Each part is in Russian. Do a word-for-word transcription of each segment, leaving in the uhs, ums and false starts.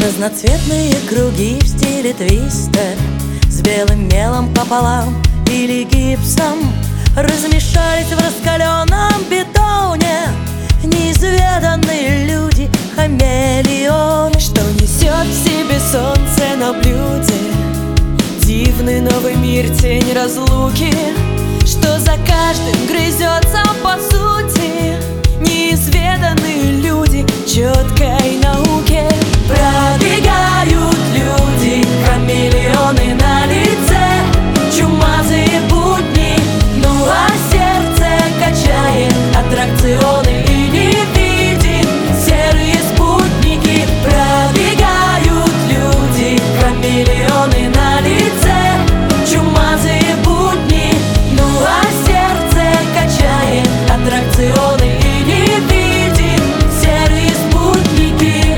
Разноцветные круги в стиле твистер, с белым мелом пополам или гипсом, размешались в раскаленном бетоне неизведанные люди, хамелеоны. Что несет в себе солнце на блюде, дивный новый мир, тень разлуки. Что за каждым грызется по сути, неизведанные люди четкой науки. Пробегают люди, хамелеоны на лице, чумазые будни, ну а сердце качает аттракционы и не видит серые спутники. Пробегают люди, хамелеоны на лице, чумазые будни, ну а сердце качает аттракционы и не видит серые спутники.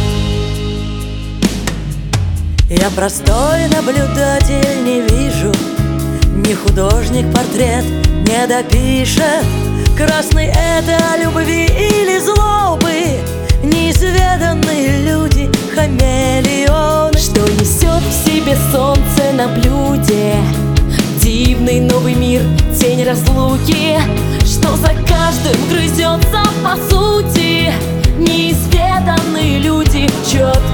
Я простой наблюдатель, не вижу, ни художник портрет не допишет. Красный — это любви или злобы, неизведанные люди, хамелеоны. Что несет в себе солнце на блюде, дивный новый мир, тень разлуки. Что за каждым грызется по сути, неизведанные люди четко